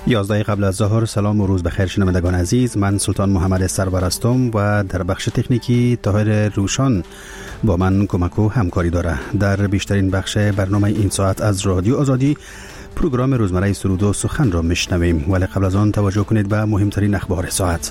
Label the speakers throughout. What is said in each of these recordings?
Speaker 1: 11 قبل از ظهر. سلام و روز بخیر شنوندگان عزیز. من سلطان محمد سرور هستم و در بخش تکنیکی طاهر روشان با من کمک و همکاری داره. در بیشترین بخش برنامه این ساعت از رادیو آزادی پروگرام روزمره سرود و سخن را میشنویم، ولی قبل از آن توجه کنید به مهمترین اخبار ساعت.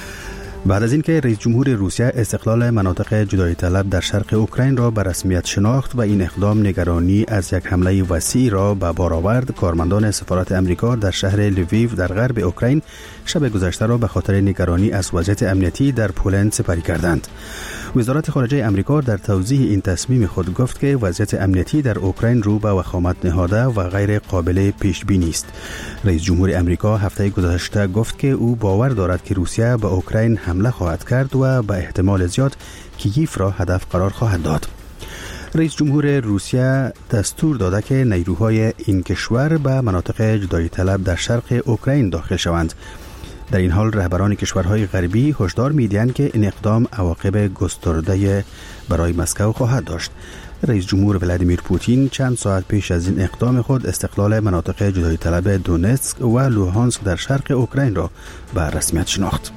Speaker 1: بعد از اینکه رئیس جمهور روسیه استقلال مناطق جدایی طلب در شرق اوکراین را به رسمیت شناخت و این اقدام نگرانی از یک حمله وسیع را به بار آورد، کارمندان سفارت امریکا در شهر لویو در غرب اوکراین شب گذشته را به خاطر نگرانی از وضعیت امنیتی در پولند سپری کردند. وزارت خارجه امریکا در توضیح این تصمیم خود گفت که وضعیت امنیتی در اوکراین رو به وخامت نهاده و غیر قابل پیش بینی است. رئیس جمهور امریکا هفته گذشته گفت که او باور دارد که روسیه به اوکراین حمله خواهد کرد و به احتمال زیاد کییف را هدف قرار خواهد داد. رئیس جمهور روسیه دستور داده که نیروهای این کشور به مناطق جدایی طلب در شرق اوکراین داخل شوند. در این حال رهبران کشورهای غربی هشدار می‌دهند که این اقدام عواقب گسترده برای مسکو خواهد داشت. رئیس جمهور ولادیمیر پوتین چند ساعت پیش از این اقدام خود استقلال مناطق جدایی طلب دونتسک و لوهانسک در شرق اوکراین را به رسمیت شناخت.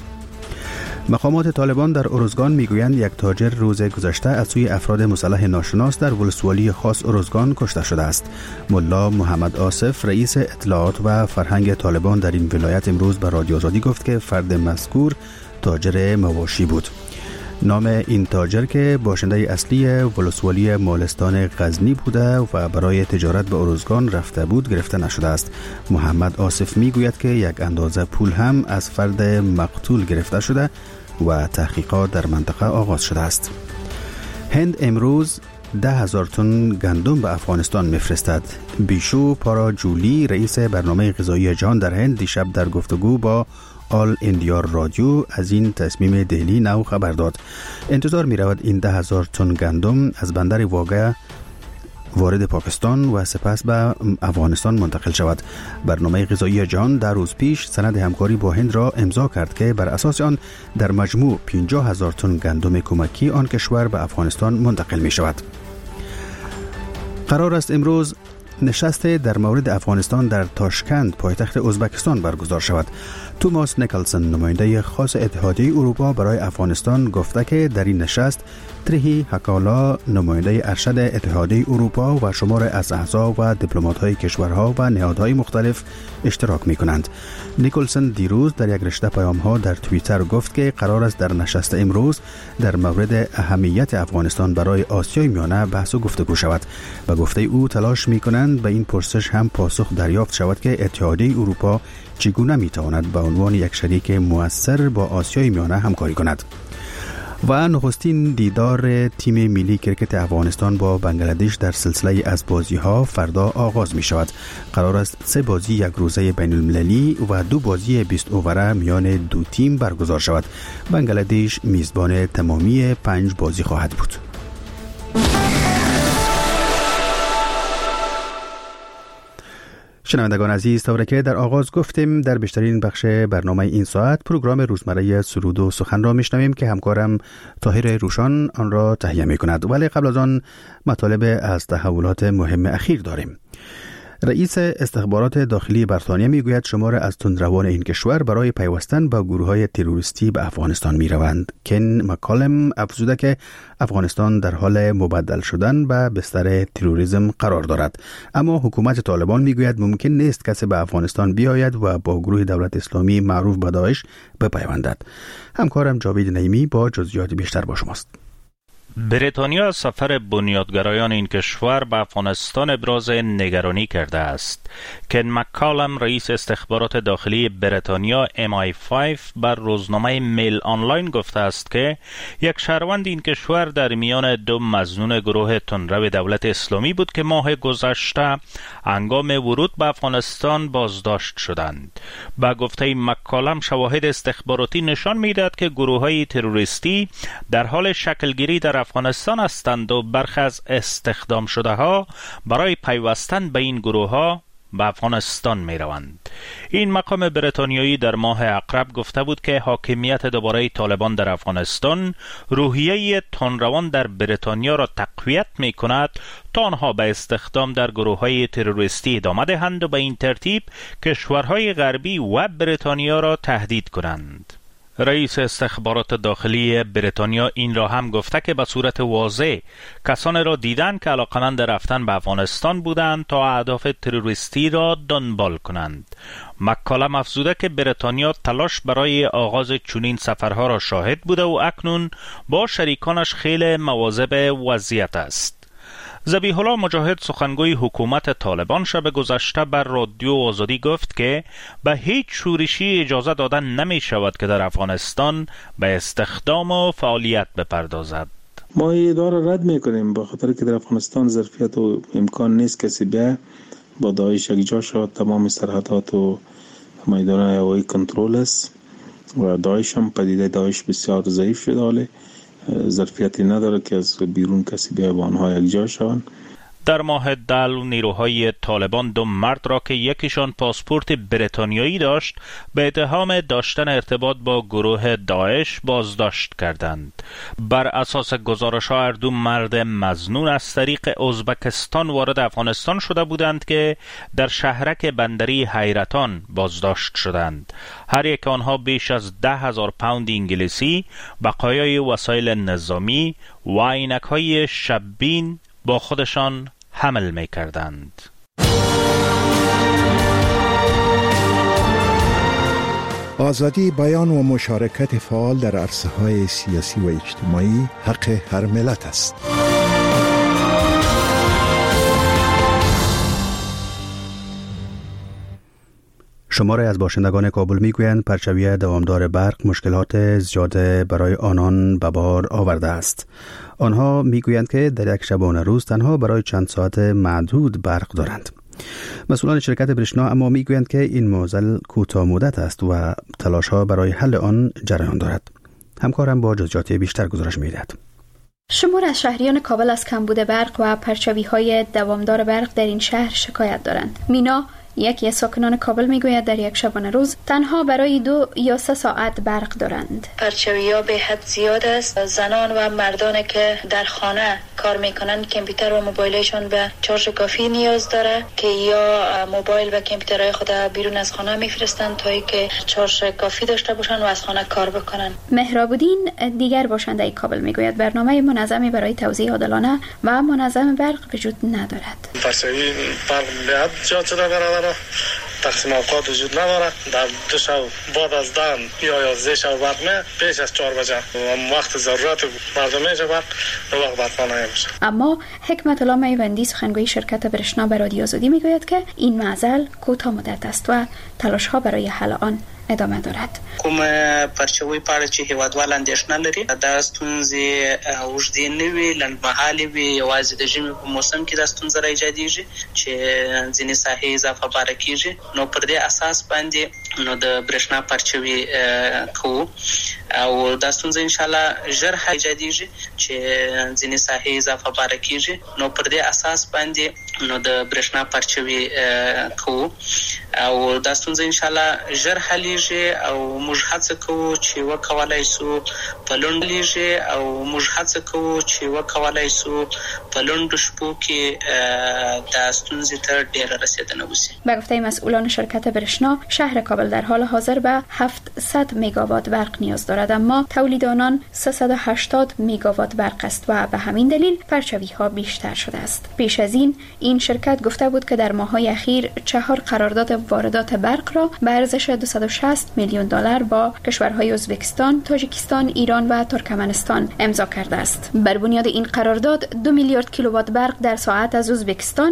Speaker 1: مقامات طالبان در ارزگان میگویند یک تاجر روز گذشته از سوی افراد مسلح ناشناس در ولسوالی خاص ارزگان کشته شده است. ملا محمد آصف رئیس اطلاعات و فرهنگ طالبان در این ولایت امروز به رادیو آزادی گفت که فرد مذکور تاجر مواشی بود. نام این تاجر که باشنده اصلی ولسوالی مالستان غزنی بوده و برای تجارت به ارزگان رفته بود گرفته نشده است. محمد آصف میگوید که یک اندازه پول هم از فرد مقتول گرفته شده و تحقیقات در منطقه آغاز شده است. هند امروز 10,000 تن گندم به افغانستان میفرستد. بیشو پاراجولی رئیس برنامه غذایی جهان در هند دیشب در گفتگو با آل اندیا رادیو از این تصمیم دهلی نو خبر داد. انتظار می رود این 10,000 تن گندم از بندر واگه وارد پاکستان و سپس به افغانستان منتقل شود. برنامه غذایی جهان در روز پیش سند همکاری با هند را امضا کرد که بر اساس آن در مجموع 50,000 تن گندم کمکی آن کشور به افغانستان منتقل می شود. قرار است امروز نشست در مورد افغانستان در تاشکند پایتخت ازبکستان برگزار شود. توماس نیکلسن نماینده خاص اتحادیه اروپا برای افغانستان گفته که در این نشست تریهی حکالا نماینده ارشد اتحادیه اروپا و شمار از اعضا و دیپلمات‌های کشورها و نهادهای مختلف اشتراک می‌کنند. نیکلسن دیروز در یک رشته پیام‌ها در توییتر گفت که قرار است در نشست امروز در مورد اهمیت افغانستان برای آسیای میانه بحث و گفتگو شود. و گفته او تلاش می‌کنند به این پرسش هم پاسخ دریافت شود که اتحادیه اروپا چگونه می‌تواند به عنوان یک شریک مؤثر با آسیای میانه همکاری کند. و نخستین دیدار تیم ملی کرکت افغانستان با بنگلادش در سلسله از بازی‌ها فردا آغاز می‌شود. قرار است 3 بازی یک روزه بین‌المللی و 2 بازی 20 اووره میان دو تیم برگزار شود. بنگلادش میزبان تمامی 5 بازی خواهد بود. شنوندگان عزیز، طوری که در آغاز گفتیم در بیشترین بخش برنامه این ساعت پروگرام روزمره سرود و سخن را میشنویم که همکارم طاهر روشان آن را تهیه میکند. ولی قبل از آن مطالب از تحولات مهم اخیر داریم. رئیس استخبارات داخلی بریتانیا میگوید شمار از تندروان این کشور برای پیوستن با گروه‌های تروریستی به افغانستان میروند. کن مکالم افزوده که افغانستان در حال مبدل شدن به بستر تروریسم قرار دارد، اما حکومت طالبان میگوید ممکن نیست کسی به افغانستان بیاید و با گروه دولت اسلامی معروف به داعش بپیوندد. همکارم جاوید نعیمی با جزئیات بیشتر با شماست.
Speaker 2: بریتانیا از سفر بنیادگرایان این کشور به افغانستان ابراز نگرانی کرده است. کن مکالم رئیس استخبارات داخلی بریتانیا MI5 بر روزنامه میل آنلاین گفته است که یک شهروند این کشور در میان 2 مظنون گروه تندرو دولت اسلامی بود که ماه گذشته هنگام ورود به افغانستان بازداشت شدند. با گفته مکالم شواهد استخباراتی نشان می‌دهد که گروه‌های تروریستی در حال شکلگیری در افغانستان هستند و برخی از استخدام شده ها برای پیوستن به این گروه ها به افغانستان می روند. این مقام بریتانیایی در ماه اقرب گفته بود که حاکمیت دوباره طالبان در افغانستان روحیه تندروان در بریتانیا را تقویت می کند تا آنها به استخدام در گروه‌های تروریستی ادامه دهند و به این ترتیب کشورهای غربی و بریتانیا را تهدید کنند. رئیس استخبارات داخلی بریتانیا این را هم گفته که به صورت واضح کسانی را دیدند که علاقمند رفتن به افغانستان بودند تا اهداف تروریستی را دنبال کنند. مکالم افزوده که بریتانیا تلاش برای آغاز چنین سفرها را شاهد بوده و اکنون با شریکانش خیلی مواظب وضعیت است. ذبیح الله مجاهد سخنگوی حکومت طالبان شب گذشته بر رادیو آزادی گفت که به هیچ شورشی اجازه دادن نمی شود که در افغانستان به استخدام و فعالیت بپردازد.
Speaker 3: ما این ادعا رد میکنیم به خاطر که در افغانستان ظرفیت و امکان نیست کسی بیا با داعش یکجا شود. تمام سرحدات و میدان هوایی کنترل است و داعش هم پدیده داعش بسیار ضعیف شده، حالی ظرفیتی نداره که از بیرون کسی بیا با آنها یکجا شوند.
Speaker 2: در ماه دل نیروهای طالبان 2 مرد را که یکیشان پاسپورت بریتانیایی داشت به اتهام داشتن ارتباط با گروه داعش بازداشت کردند. بر اساس گزارش‌ها هر 2 مرد مظنون از طریق ازبکستان وارد افغانستان شده بودند که در شهرک بندری حیرتان بازداشت شدند. هر یک آنها بیش از 10,000 پوند انگلیسی، بقایای وسایل نظامی و عینک‌های شب‌بین با خودشان حمل می کردند.
Speaker 4: آزادی بیان و مشارکت فعال در عرصه‌های سیاسی و اجتماعی حق هر ملت است.
Speaker 1: شماره از باشندگان کابل میگویند پرچوی دوامدار برق مشکلات زیاده برای آنان به بار آورده است. آنها میگویند که در یک شبانه روز تنها برای چند ساعت معدود برق دارند. مسئولان شرکت برشنا اما میگویند که این معضل کوتاه مدت است و تلاش‌ها برای حل آن جریان دارد. همکارم با جزئیات بیشتر گزارش می‌دهد.
Speaker 5: شمار از شهریان کابل از کمبود برق و پرچوی‌های دوامدار برق در این شهر شکایت دارند. مینا یکی از ساکنان کابل میگوید در یک شبانه روز تنها برای 2 یا 3 ساعت برق دارند.
Speaker 6: پرچوی‌ها به حد زیاد است. زنان و مردانی که در خانه کار میکنند کامپیوتر و موبایلشون به شارژ کافی نیاز داره که یا موبایل و کامپیوترهای خود بیرون از خانه میفرستند تا اینکه شارژ کافی داشته باشند و از خانه کار بکنن.
Speaker 5: مهراب‌الدین دیگر باشنده کابل میگوید برنامه منظمی برای توزیع عادلانه و منظم برق وجود ندارد.
Speaker 7: پرچوی برق به حد زیاد شده برادر، تقسیم اوقات وجود نداره. در 2 شب بعد از 10 یا 11 شب برق نه، پیش از 4 بجه وقت ضرورت مردم میشه برق وقت برق نمیشه.
Speaker 5: اما حکمت الله میوندی سخنگوی شرکت برشنا به رادیو آزادی میگوید که این معضل کوتاه مدت است و تلاش ها برای حل آن ادامه دارد.
Speaker 8: کوم پرچوي په اړه چې هیوادوال اندېښنه لري دا ستونزې اوږدې نه وي، لنډمهالې وي، یوازې د ژمي په موسم کې دا ستونزه راایجادېږي چې ځینې ساحې اضافه باره کېږي. نو پر دې اساس باندې نو د برېښنا پرچوي کوو او دا ستونزه ان شاء الله ژر حل ایجادېږي چې ځینې ساحې اضافه باره کېږي. نو پر دې اساس باندې نو د برېښنا پرچوي کوو او دا ستونزه ان شاء الله ژر حل او موږ هڅه کوو چې وکولای شو په لوندلیږي او موږ هڅه کوو چې وکولای شو په لوند شپو کې د ستونزې ته ډېر رسیدنه وشي.
Speaker 5: به گفته مسئولان شرکت برشنا شهر کابل در حال حاضر به 700 مگاوات برق نیاز دارد، اما تولید آنان 380 مگاوات برق است و به همین دلیل پرچوی ها بیشتر شده است. پیش از این شرکت گفته بود که در ماه‌های اخیر 4 قرارداد واردات برق را به ارزش 260 میلیون دلار با کشورهای ازبکستان، تاجیکستان، ایران و ترکمنستان امضا کرده است. بر بنیاد این قرارداد 2 میلیارد کیلووات برق در ساعت از ازبکستان،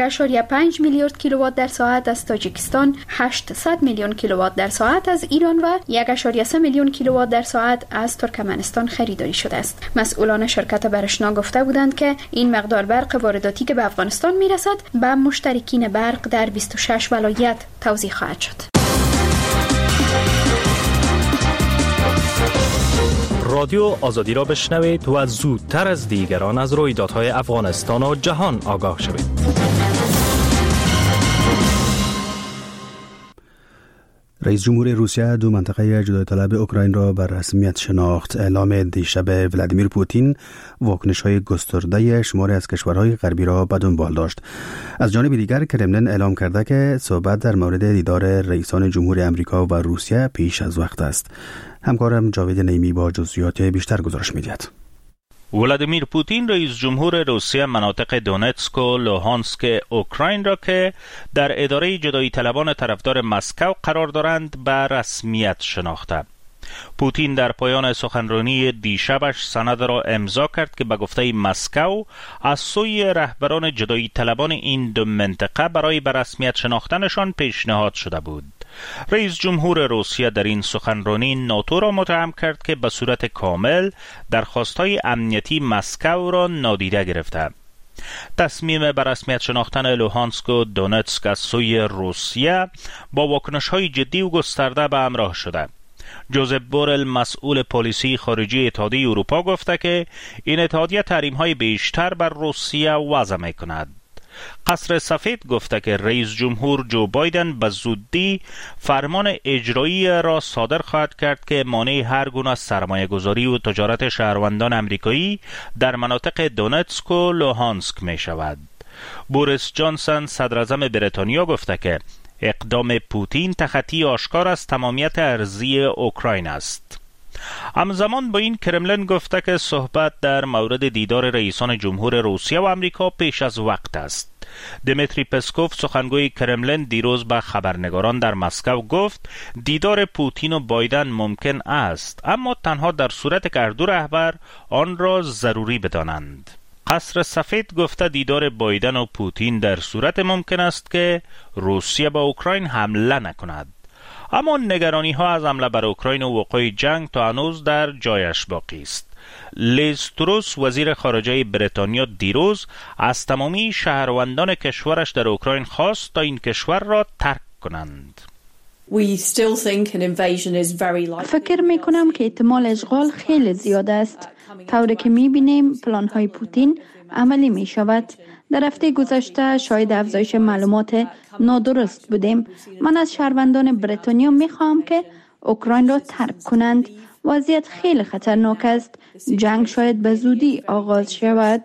Speaker 5: 1.5 میلیارد کیلووات در ساعت از تاجیکستان، 800 میلیون کیلووات در ساعت از ایران و 1.3 میلیون کیلووات در ساعت از ترکمنستان خریداری شده است. مسئولان شرکت برشنا گفته بودند که این مقدار برق وارداتی که به افغانستان میرسد به مشترکین برق در 26 ولایت توزیع خواهد شد.
Speaker 2: رادیو آزادی را بشنوید و زودتر از دیگران از رویدادهای افغانستان و جهان آگاه شوید.
Speaker 1: رئیس جمهور روسیه دو منطقه جدای طلب اوکراین را بر رسمیت شناخت. اعلام دیشب ولادیمیر پوتین واکنش‌های گسترده شماری از کشورهای غربی را به دنبال داشت. از جانب دیگر کرملین اعلام کرده که صحبت در مورد دیدار رئیسان جمهوری آمریکا و روسیه پیش از وقت است. همکارم جاوید نیمی با جزئیات بیشتر گزارش می‌دهد.
Speaker 2: ولادیمیر پوتین رئیس جمهور روسیه مناطق دونتسک و لوهانسک اوکراین را که در اداره جدایی طلبان طرفدار مسکو قرار دارند به رسمیت شناخته. پوتین در پایان سخنرانی دیشبش سند را امضا کرد که به گفته مسکو از سوی رهبران جدایی طلبان این دو منطقه برای به رسمیت شناختنشان پیشنهاد شده بود. رئیس جمهور روسیه در این سخنرانی ناتو را متهم کرد که به صورت کامل درخواست‌های امنیتی مسکو را نادیده گرفته. تصمیم به رسمیت شناختن لوهانسک و دونتسک از سوی روسیه با واکنش‌های جدی و گسترده به همراه شده. جوزف بورل مسئول پلیسی خارجی اتحادیه اروپا گفته که این اتحادیه تحریم‌های بیشتر بر روسیه وضع می‌کند. قصر سفید گفته که رئیس جمهور جو بایدن به زودی فرمان اجرایی را صادر خواهد کرد که مانع هر گونه سرمایه گذاری و تجارت شهروندان امریکایی در مناطق دونتسک و لوهانسک می شود. بوریس جانسون صدراعظم بریتانیا گفته که اقدام پوتین تخطی آشکار از تمامیت ارضی اوکراین است. همزمان با این کرملین گفته که صحبت در مورد دیدار رئیسان جمهور روسیه و آمریکا پیش از وقت است. دمیتری پسکوف سخنگوی کرملین دیروز به خبرنگاران در مسکو گفت دیدار پوتین و بایدن ممکن است، اما تنها در صورت که هر دو رهبر آن را ضروری بدانند. قصر سفید گفته دیدار بایدن و پوتین در صورت ممکن است که روسیه به اوکراین حمله نکند. اما نگرانی ها از حمله بر اوکراین و وقوع جنگ تا هنوز در جایش باقی است. لیز تروس وزیر خارجه بریتانیا دیروز از تمامی شهروندان کشورش در اوکراین خواست تا این کشور را ترک کنند.
Speaker 9: فکر می کنم که احتمال اشغال خیلی زیاد است. طوری که می بینیم پلان های پوتین عملی می شود. در هفته گذشته شاید افزایش معلومات نادرست بودیم. من از شهروندان بریتانیا می خواهم که اوکراین را ترک کنند. وضعیت خیلی خطرناک است. جنگ شاید به زودی آغاز شود.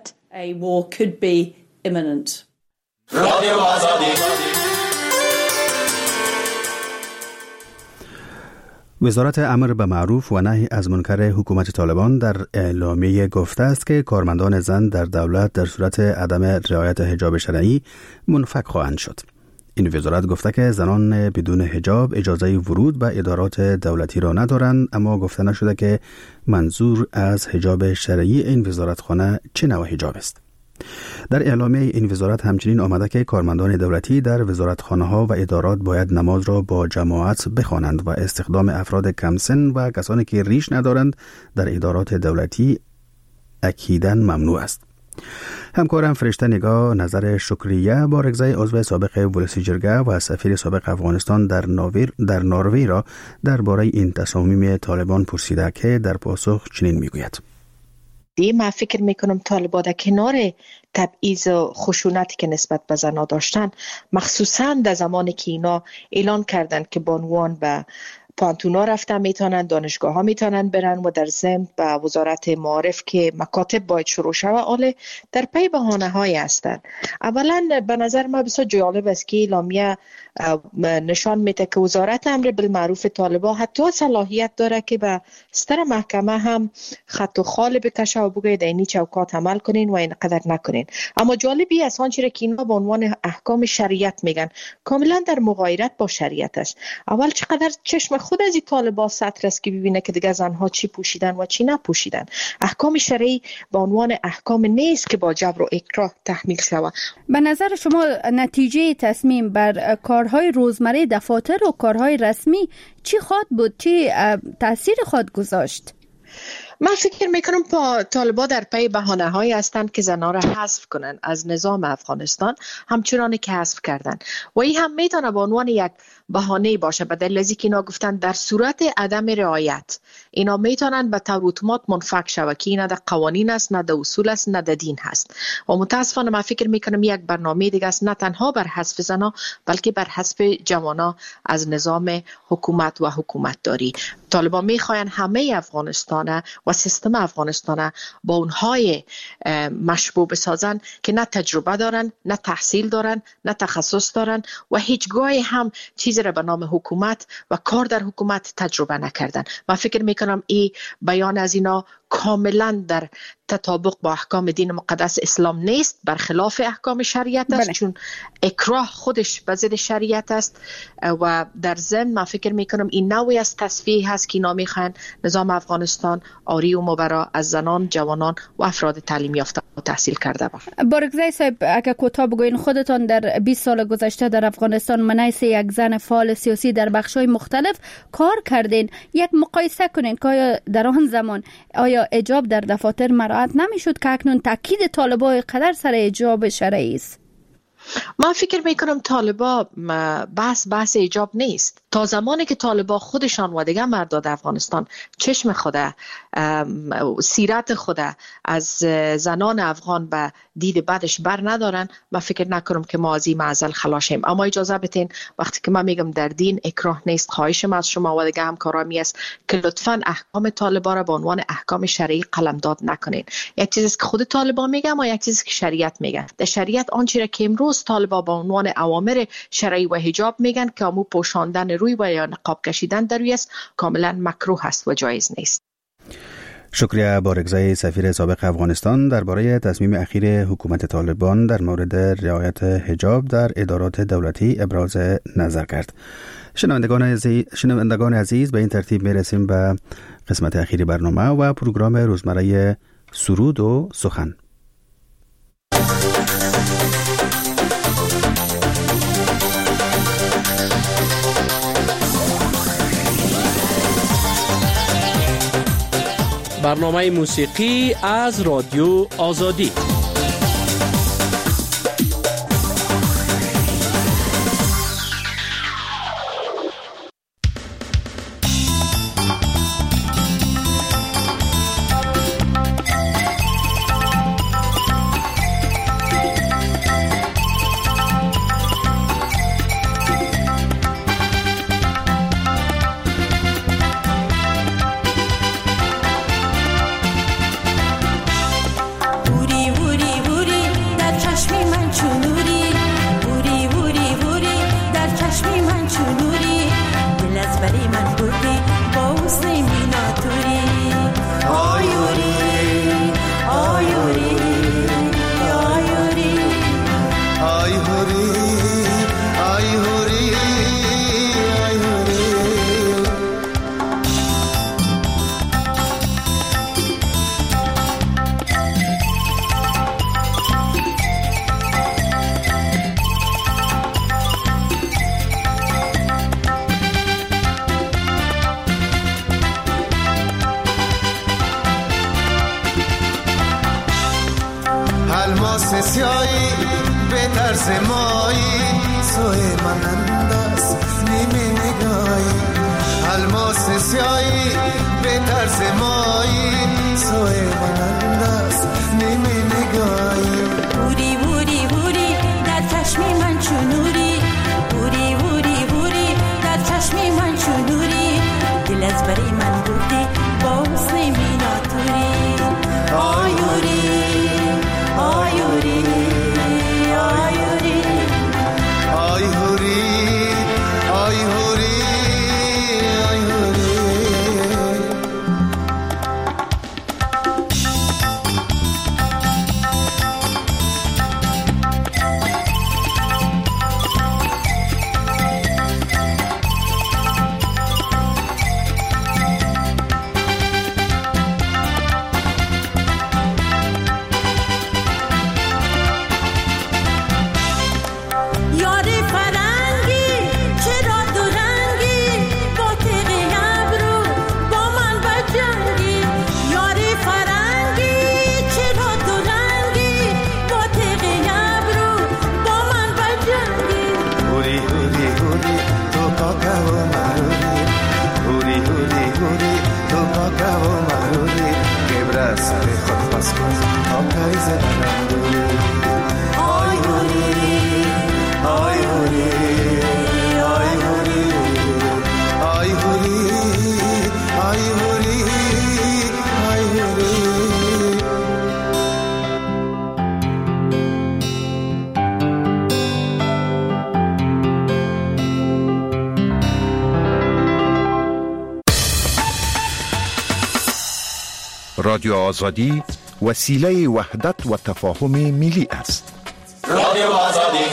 Speaker 1: وزارت امر به معروف و نهی از منکر حکومت طالبان در اعلامیه گفته است که کارمندان زن در دولت در صورت عدم رعایت حجاب شرعی منفک خواهند شد. این وزارت گفته که زنان بدون حجاب اجازه ورود به ادارات دولتی را ندارند، اما گفته نشده که منظور از حجاب شرعی این وزارتخانه چه نوع حجاب است. در اعلامیه این وزارت همچنین آمده که کارمندان دولتی در وزارتخانه‌ها و ادارات باید نماز را با جماعت بخوانند و استخدام افراد کم سن و کسانی که ریش ندارند در ادارات دولتی اکیداً ممنوع است. همکارم فرشته نگاه نظر شکریه بارگزای عضو سابق ولسی جرگه و سفیر سابق افغانستان در نروژ را درباره این تصامیم طالبان پرسیده که در پاسخ چنین میگوید:
Speaker 10: من فکر میکنم طالبان در کنار تبعیض و خشونتی که نسبت به زنان داشتن، مخصوصا در زمانی که اینا اعلان کردن که بانوان به پانتونا رفتن میتونن، دانشگاه ها میتونن برن و در ضمن به وزارت معارف که مکاتب باید شروع شود، آله در پی بهانه های هستن. اولا به نظر من بسیار جالب است که اعلامیه نشان میده که وزارت امر بالمعروف طالبان حتی صلاحیت داره که به ستر محکمه هم خط و خال بکشه و بگه در این چوکات عمل کنین و اینقدر نکنین. اما جالبی از آنچه که اینا به عنوان احکام شریعت میگن کاملا در مغایرت با شریعت است. اول چقدر چشم خود از این طالبان سطر است که ببینه که دیگه زنها چی پوشیدن و چی نپوشیدن. احکام شرعی به عنوان احکام نیست که با جبر و اکراه تحمیل شود.
Speaker 9: به نظر شما نتیجه تصمیم بر کارهای روزمره دفاتر و کارهای رسمی چی خواهد بود؟ چی تأثیر خواهد گذاشت؟
Speaker 10: من فکر میکنم طالبان در پی بهانه هایی هستند که زنان را حذف کنند از نظام افغانستان، همچنانی که حذف کردند و این هم میتونه به عنوان یک بهانه باشه، به دلیل اینکه اینا گفتن در صورت عدم رعایت اینا میتونن به طور اتومات منفک شود که نه در قوانین است، نه در اصول است، نه در دین هست. و متاسفانه من فکر میکنم یک برنامه دیگه است، نه تنها بر حذف زنا بلکه بر حذف جوانا از نظام حکومت و حکومت داری. طالبان میخواین همه افغانستان و سیستم افغانستان با اونهای مشبوه بسازن که نه تجربه دارن، نه تحصیل دارن، نه تخصص دارن و هیچگاهی هم چیزی را به نام حکومت و کار در حکومت تجربه نکردن. من فکر میکنم این بیان از اینا کاملا در تطابق با احکام دین مقدس اسلام نیست، برخلاف احکام شریعت است. چون اکراه خودش به ضد شریعت است و در ضمن من فکر میکنم این نوعی از تصفیه هست که اینا میخوان نظام افغانستان آری و مبرا از زنان، جوانان و افراد تعلیم یافته و تحصیل کرده باشه.
Speaker 9: بارگزای صاحب، اگه کوتاه بگوین خودتان در 20 سال گذشته در افغانستان منیس یک زن فعال سیاسی در بخش‌های مختلف کار کردین، یک مقایسه کنین که آیا در آن زمان آیا حجاب در دفاتر مراعات نمیشد که اکنون تاکید طالبان قدر سر حجاب شرعی است؟
Speaker 10: من فکر میکنم طالبان بحث حجاب نیست. تا زمانی که طالبان خودشان و دیگه مرداد افغانستان چشم خود، سیرت خود از زنان افغان به دید بعدش بر ندارن، من فکر نکنم که ما از این معضل خلاصیم. اما اجازه بدین وقتی که من میگم در دین اکراه نیست، خواهشم از شما و دیگه همکارامی است که لطفاً احکام طالبان را به عنوان احکام شرعی قلمداد نکنین. یک چیزی که خود طالبان میگن و یک چیزی که شریعت میگن. در شریعت آنچه را که امروز طالبان به عنوان اوامر شرعی و حجاب میگن که امو پوشاندن روی و یا نقاب کشیدن در روی است، کاملا مکروه است و جایز نیست.
Speaker 1: شکریه بارگزای سفیر سابق افغانستان درباره تصمیم اخیر حکومت طالبان در مورد رعایت حجاب در ادارات دولتی ابراز نظر کرد. شنوندگان عزیز، به این ترتیب میرسیم به قسمت اخیری برنامه و پروگرام روزمره سرود و سخن.
Speaker 11: برنامه موسیقی از رادیو آزادی.
Speaker 12: الماس سیایی به طرز مایی سوی من انداز نیمه نگاهی. الماس سیایی به طرز مایی سوی من انداز نیمه نگاهی.
Speaker 13: بوری بوری بوری در چشم من چونوری، بوری بوری بوری در چشم من چونوری، دل از بری من بودی با حسن میناتوری. آیوری آیوری آیوری
Speaker 12: آیوری آیوری آیوری. از سر خود پس کن تا پاییز برندوری آی هوری آی هوری آی هوری آی هوری آی هوری آی هوری.
Speaker 4: رادیو آزادی وسیله وحدت و تفاهم ملی است.
Speaker 12: رادیو آزادی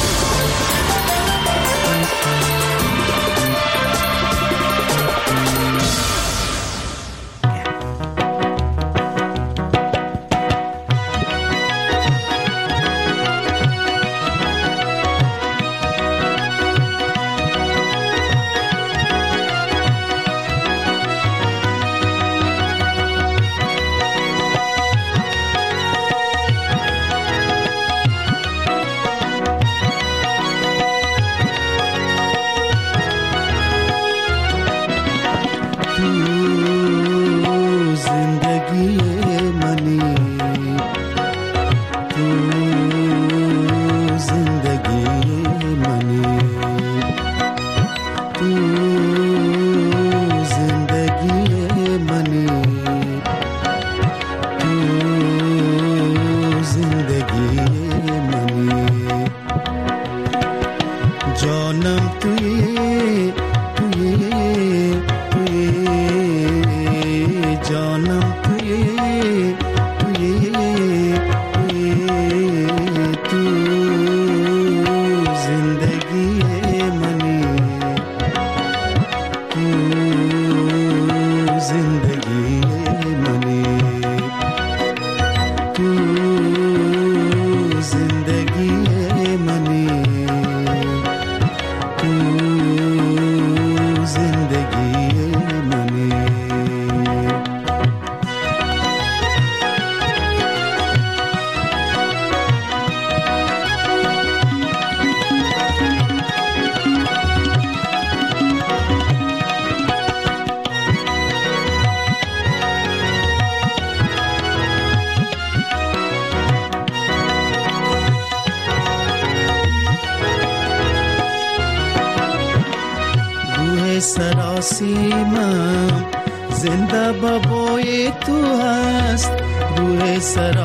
Speaker 14: سراسیمم زنده بابای تو هست، روح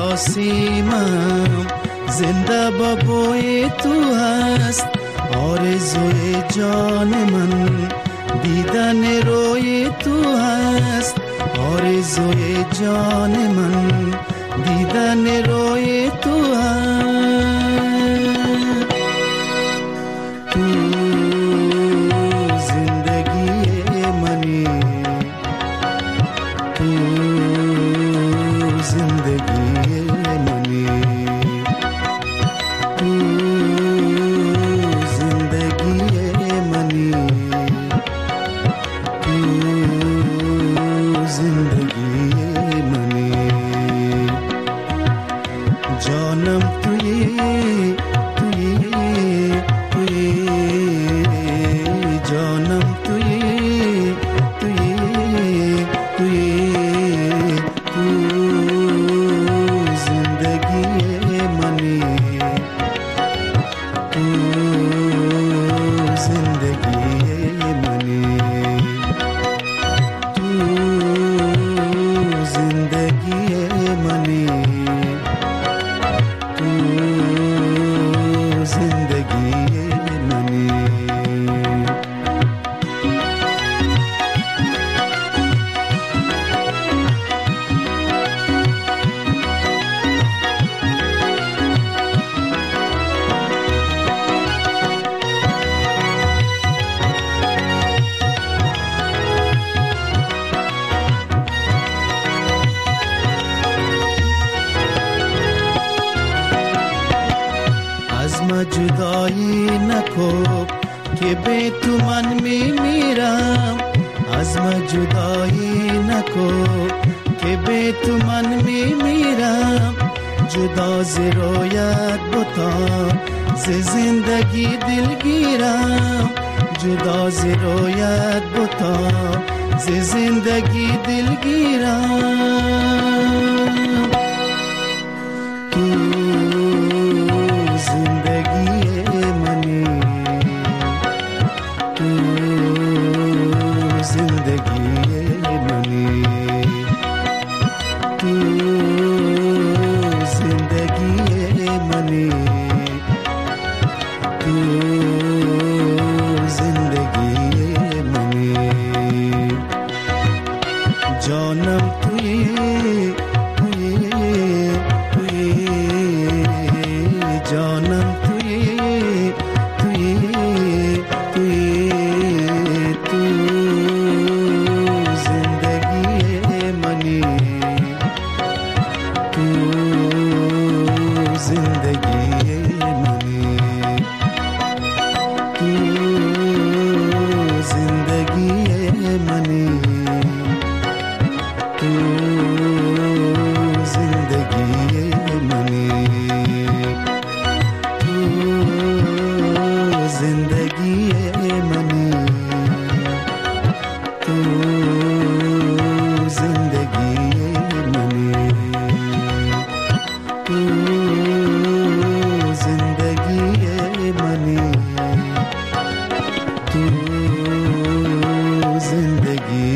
Speaker 14: سراسیمم زنده بابای تو هست، آرزوی جان من دیدن روی تو هست، آرزوی جان من دیدن روی تو هست. جدایی نکو که به تو من میمیرم، از من جدایی نکو که به تو من میمیرم، جدا ز رویت بتا ز زندگی دلگیرم، جدا ز رویت بتا ز زندگی دلگیرم. جانم توی جانم توی تو زندگی منی، تو زندگی منی، تو زندگی منی، تو زندگی منی، تو زندگی منی، تو زندگی منی، تو زندگی منی، تو زندگی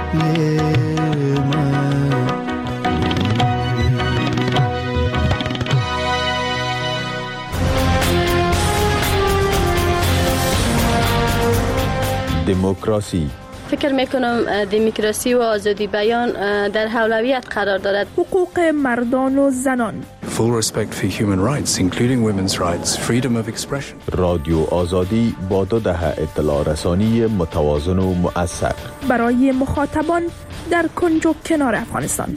Speaker 15: دموکراسی.
Speaker 16: فکر میکنم دموکراسی و آزادی بیان در اولویت قرار دارد.
Speaker 17: حقوق مردان و زنان.
Speaker 18: Full respect for human rights, including women's rights, freedom of expression.
Speaker 15: رادیو آزادی با 2 دهه اطلاع رسانی متوازن و مؤثر
Speaker 17: برای مخاطبان در کنج و کنار افغانستان.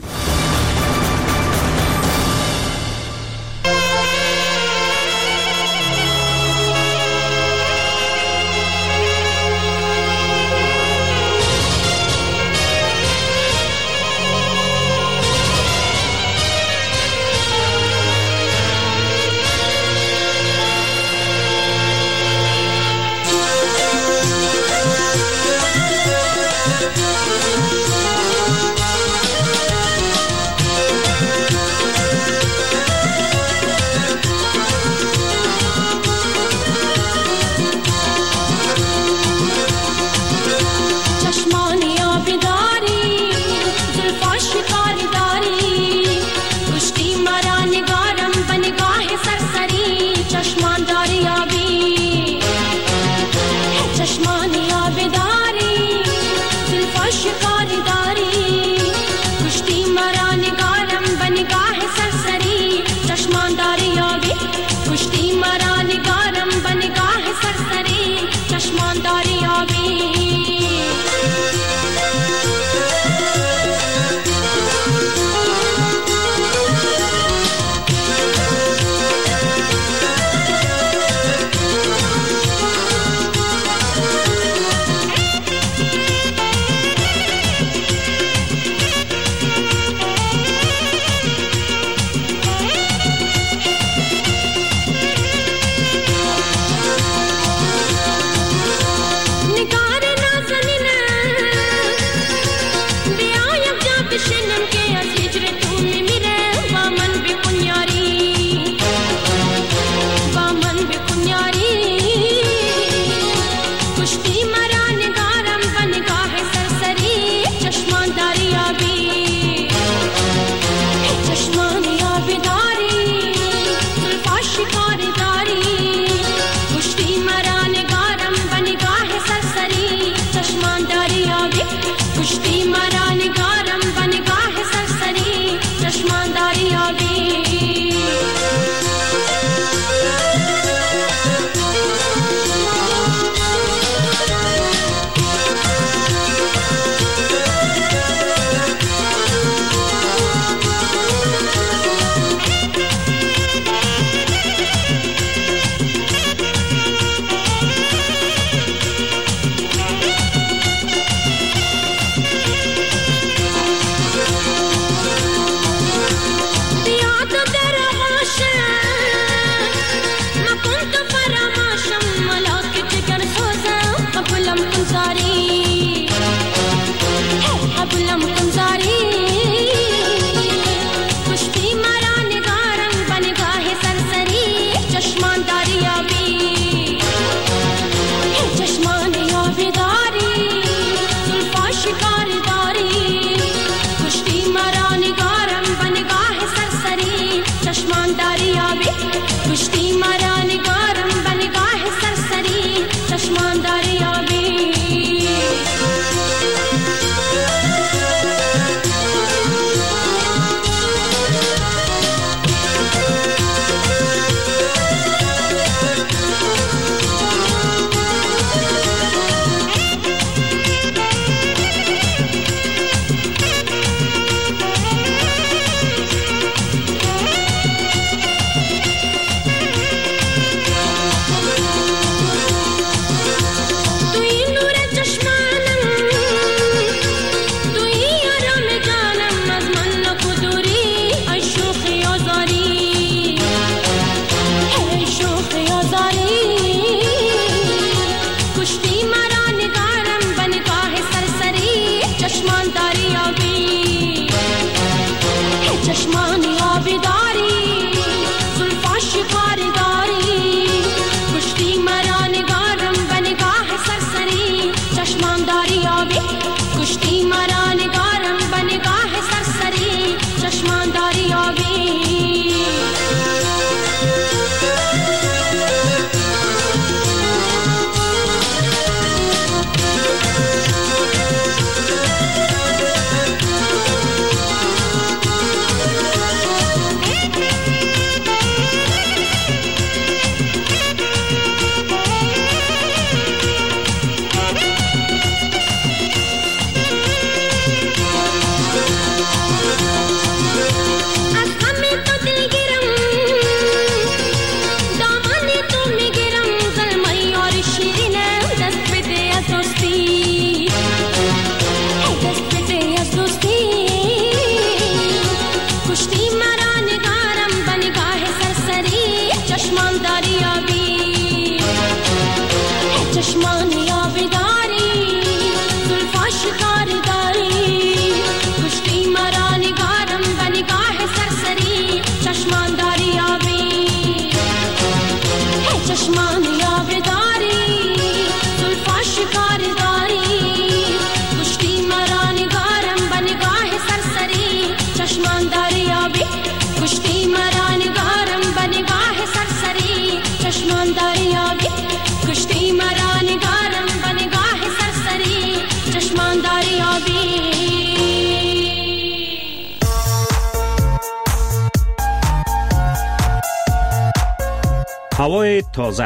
Speaker 2: هوای تازه،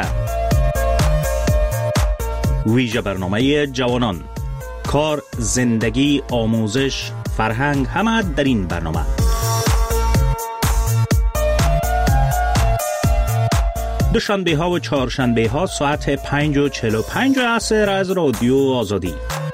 Speaker 2: ویژه برنامه جوانان، کار، زندگی، آموزش، فرهنگ، همه در این برنامه. دوشنبه ها و چهارشنبه ها ساعت 5:45 عصر از رادیو آزادی.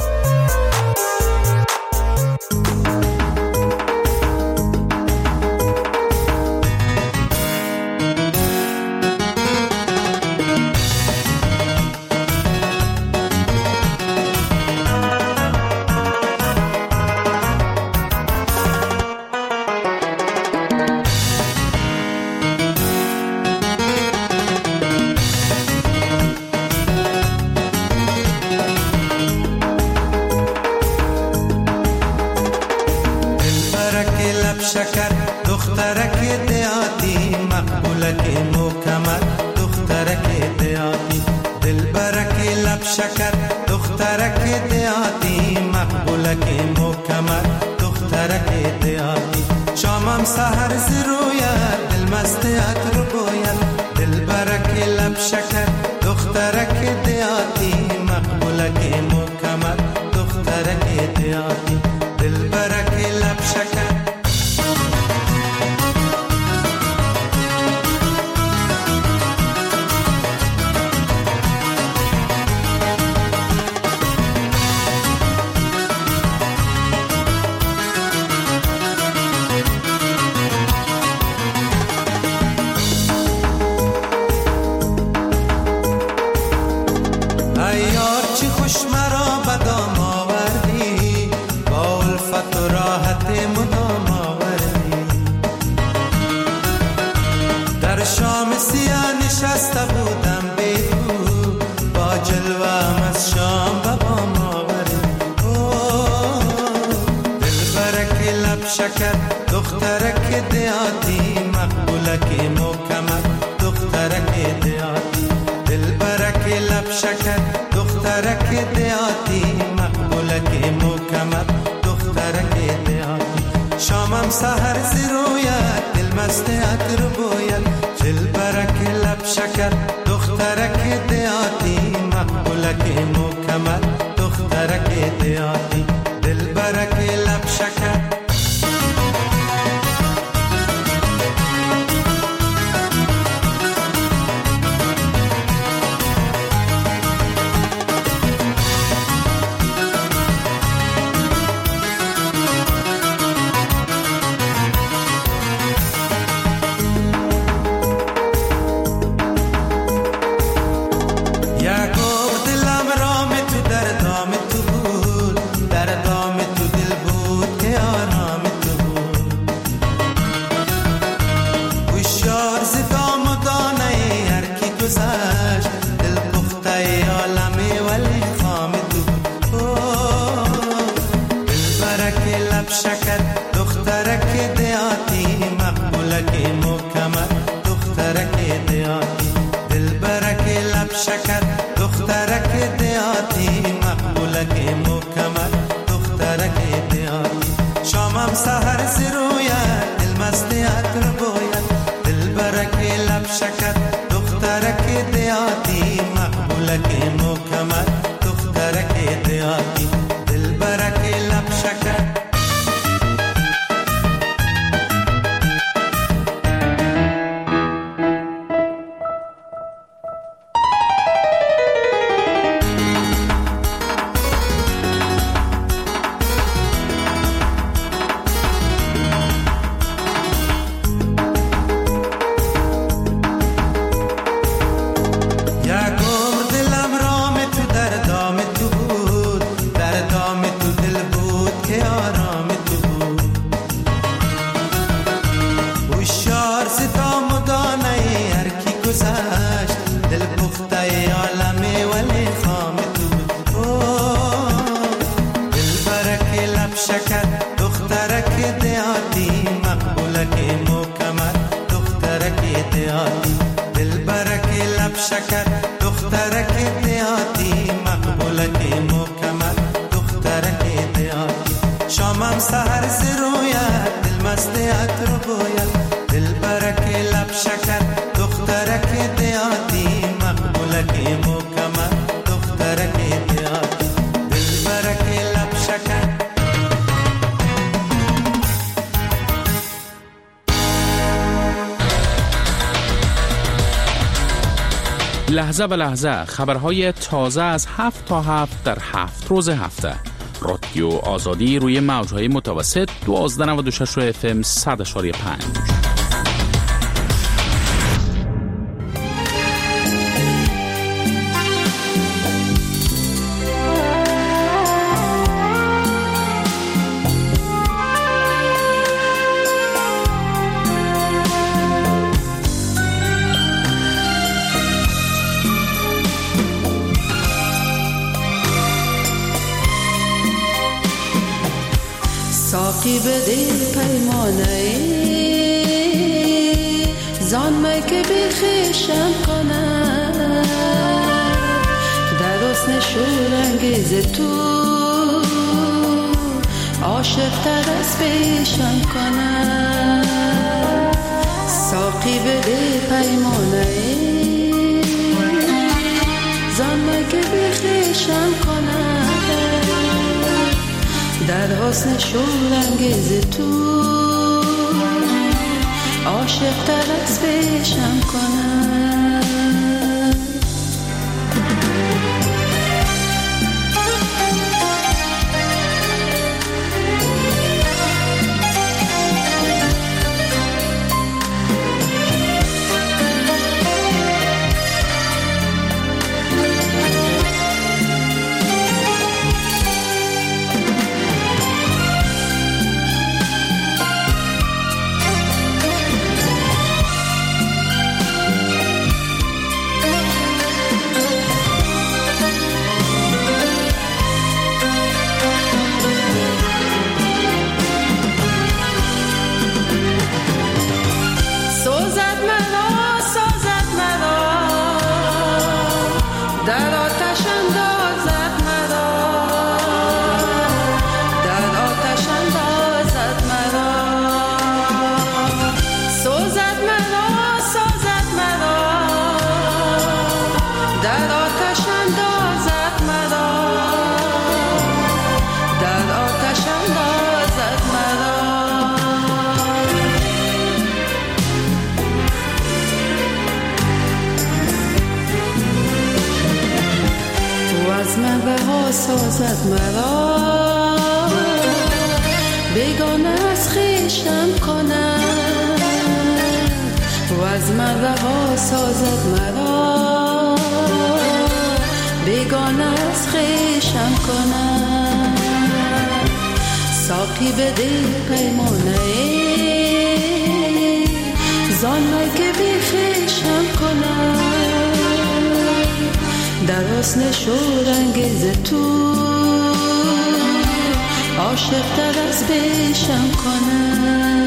Speaker 12: شامم سحر زرویت دل مست عطر بویت دل برک لب شکر دخترک دیات
Speaker 19: لحظه به لحظه خبرهای تازه از 7 تا 7 در 7 روز هفته. رادیو آزادی روی موجهای متوسط 1296 FM 100.5.
Speaker 20: ساقی بده پیمانه زان که بخشم کنم در حسن شورانگیز تو عاشق تر از پیشم کنم. ساقی بده پیمانه زان که بخشم کنم در حسن شورانگیز تو عاشق تر از پیشم کنم. سازد مرا بیگانه از خویشم کنم و از من رها سازد مرا بیگانه از خویشم کنم. ساقی بده پیمانه زان که بی خویشم کنم در حسن شورانگیز تو عاشق تر از پیشم کنم.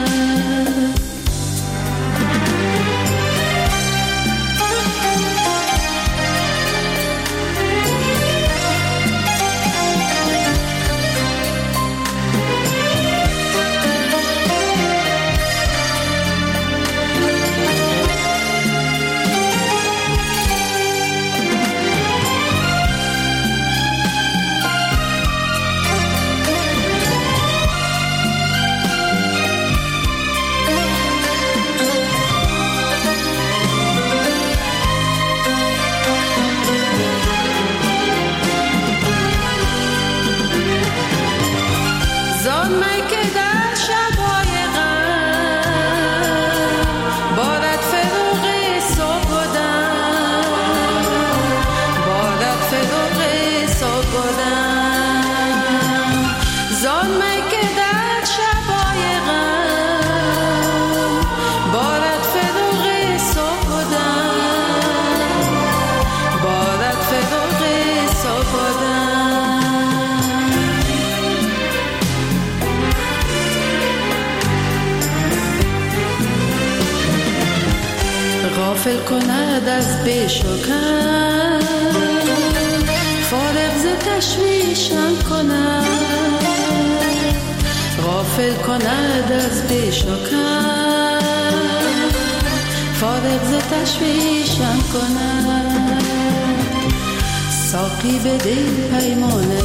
Speaker 20: غافل کند از پیش و کم فارغ ز تشویشم کند غافل کند از پیش و کم فارغ ز تشویشم کند. ساقی بده پیمانه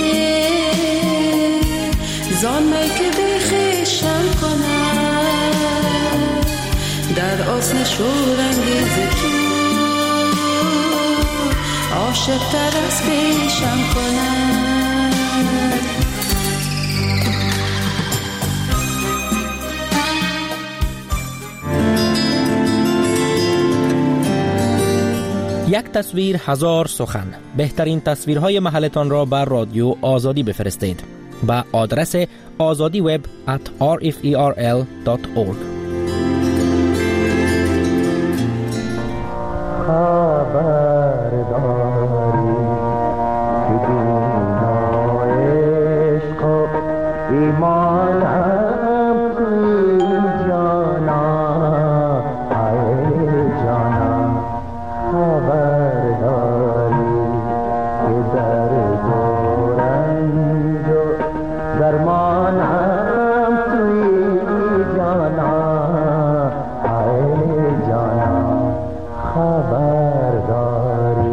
Speaker 20: زان می که بخشم کنم در آسن شورانگیز تو عاشق‌تر از پیشم کند.
Speaker 21: یک تصویر هزار سخن. بهترین تصویرهای محلتان را بر رادیو آزادی بفرستید با آدرس azadiweb@rferl.org.
Speaker 14: خبرداری که دینایش کو ایمانم توی جانا ای جانا خبرداری که در دورنج و درمانم توی جانا ای جانا خبرداری.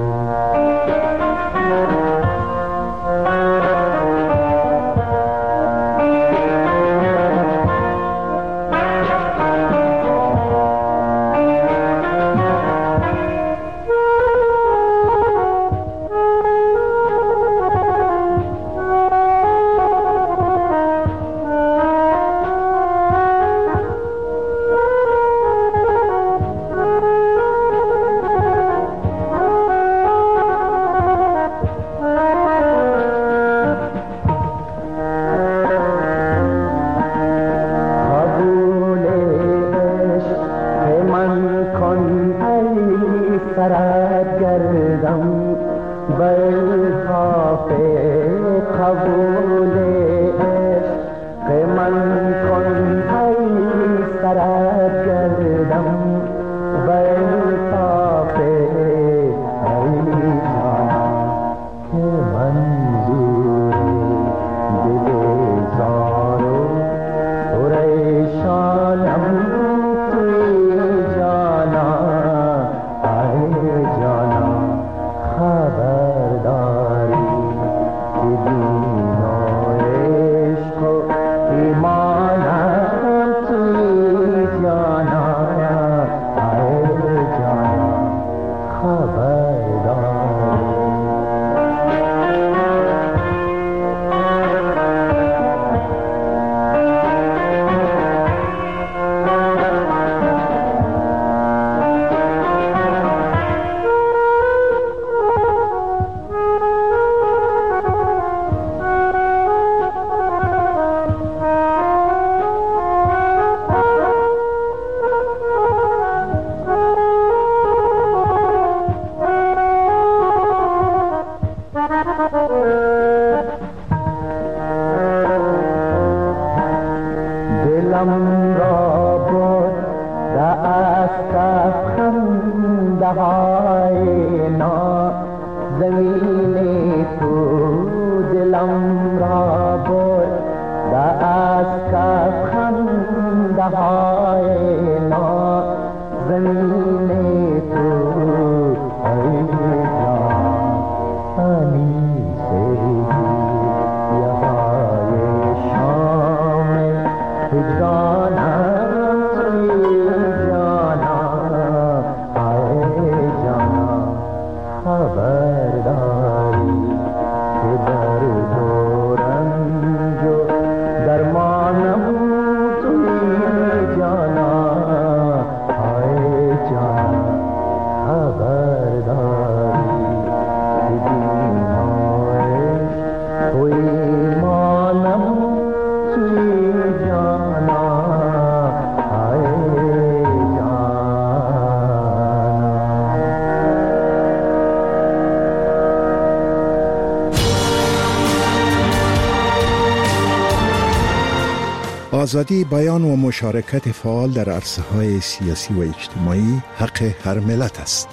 Speaker 4: آزادی بیان و مشارکت فعال در عرصه‌های سیاسی و اجتماعی حق هر ملت است.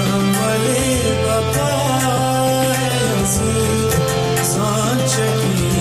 Speaker 12: Check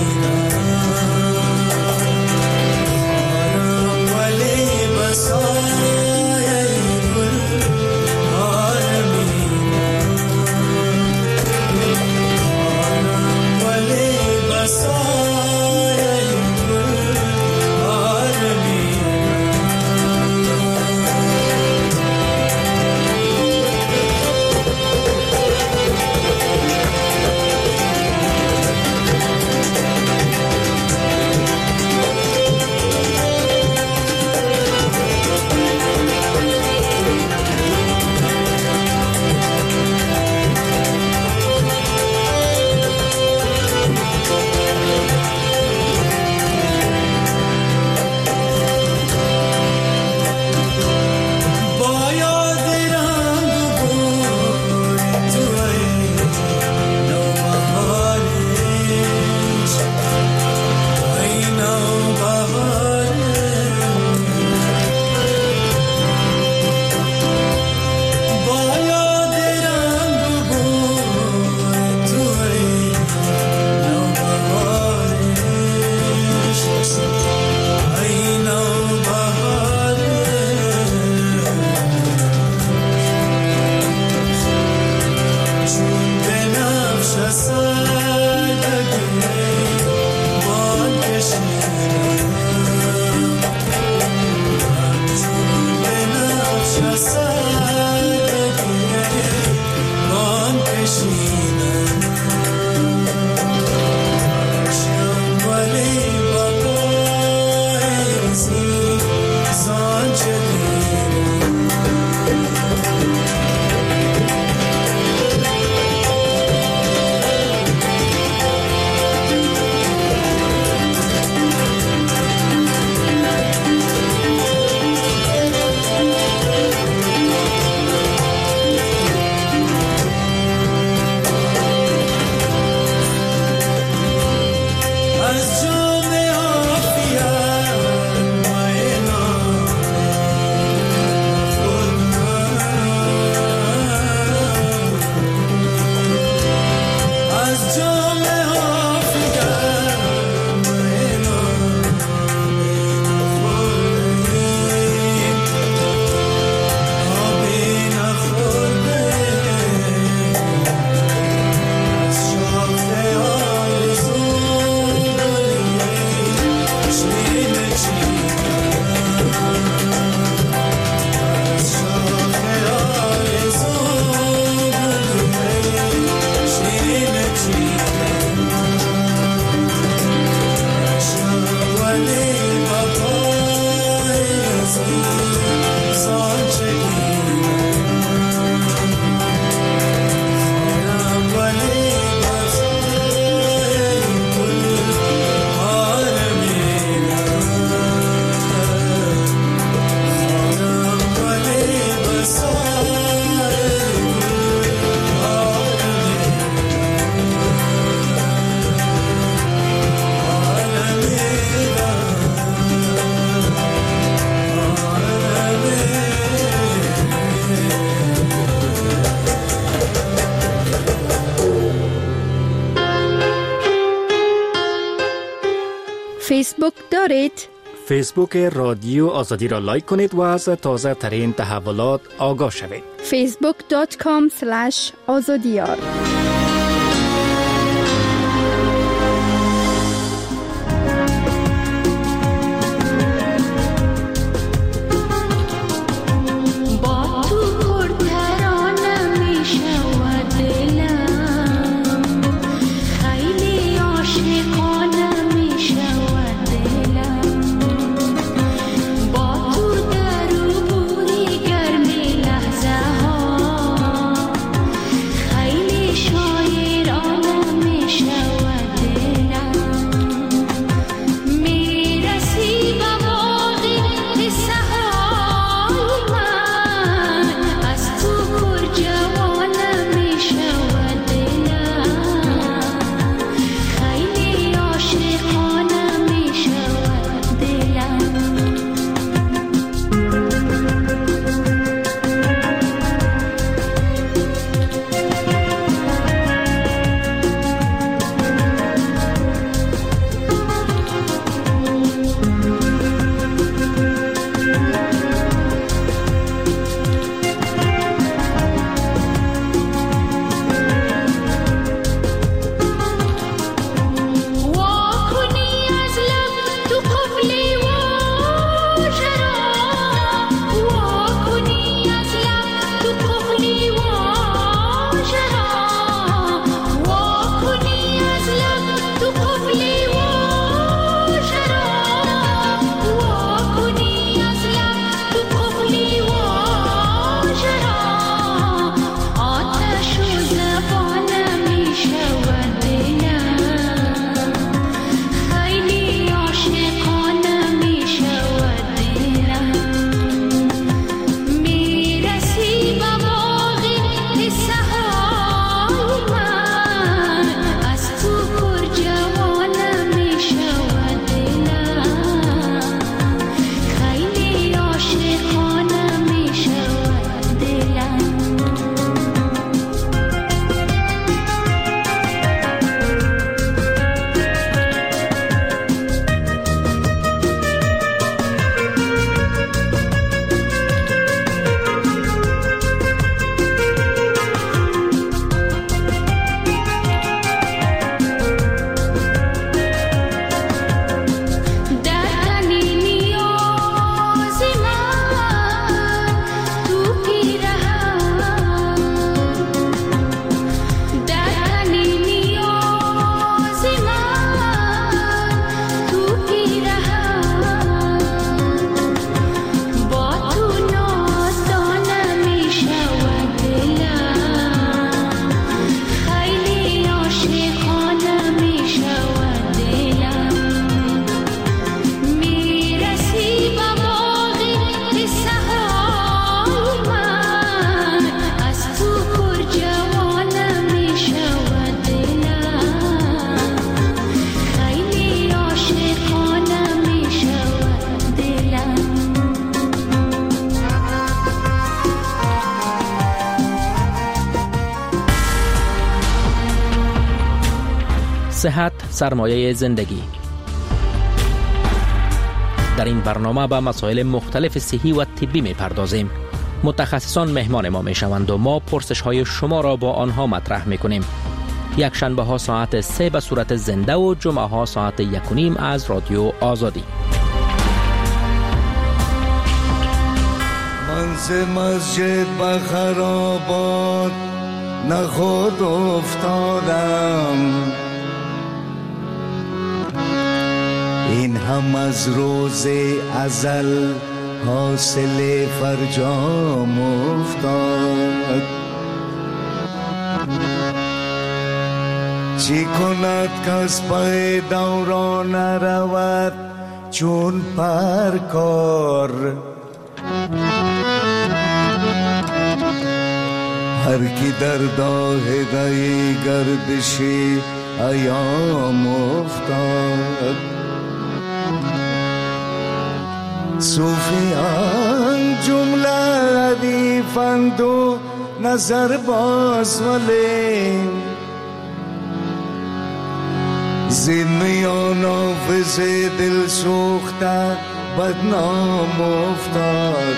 Speaker 9: فیسبوک دارید؟
Speaker 21: فیسبوک رادیو آزادی را لایک کنید و از تازه ترین تحولات آگاه شوید.
Speaker 9: facebook.com/azadiyar.
Speaker 21: صحت سرمایه زندگی. در این برنامه به مسائل مختلف صحی و طبی می پردازیم. متخصصان مهمان ما می شوند و ما پرسش های شما را با آنها مطرح می کنیم. یک شنبه ها ساعت 3 به صورت زنده و جمعه ها ساعت 1:30 از رادیو آزادی.
Speaker 3: من ز مسجد به خرابات نخود افتادم، این هم از روز ازل حاصل فرجام افتاد. چی کند کس پای دوران نرود چون پرکار، هر کی در داهگه گردشی ایام افتاد. صوفیان جمله ردیفند و نظر باز ولی زین میان آفز دل سوخته بدنام افتاد.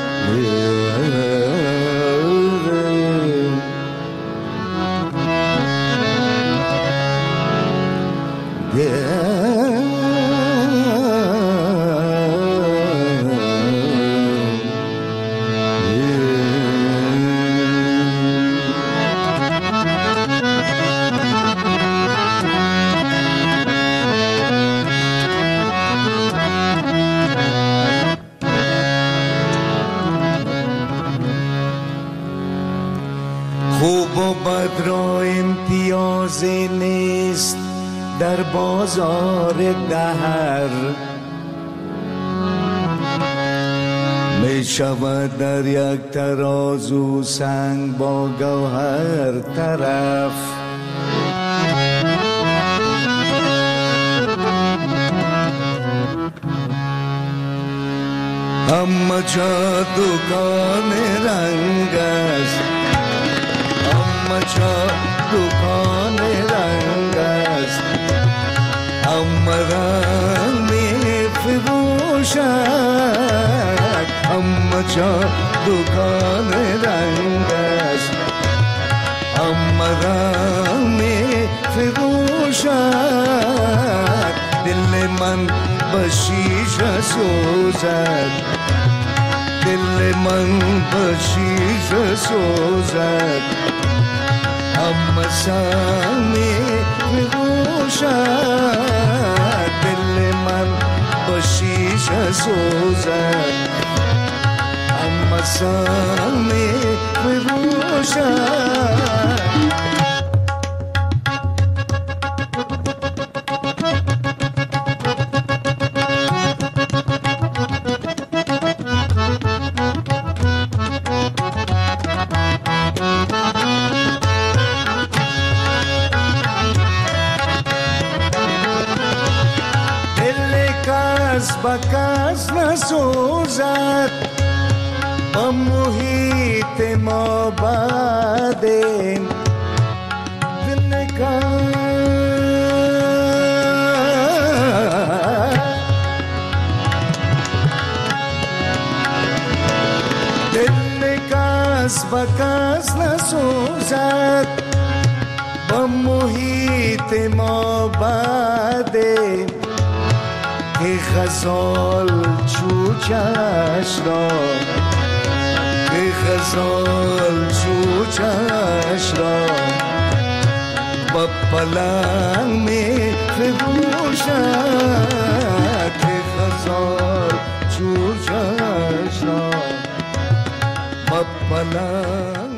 Speaker 3: خوب و بد را امتیاز نیست در بازار دهر، می شود در یک ترازو سنگ با گوهر طرف. همه جا دکان رنگ است، همه جا دکان رنگ است، همه رنگ می فروشد. همه جا دکان رنگ است، همه رنگ می فروشد. دل من به شیشه سوزد، دل من به شیشه سوزد. همه سر می بگوشد، دل من به شیشه سوزد. همه سر می بگوشد. بکس نسوزد با محیط ما بعدیم. دل کس بکس نسوزد با محیط ما بعدیم. ای غزال چوچش را، ای غزال چوچش را با پلنگ می فروشد. ای غزال چوچش را با پلنگ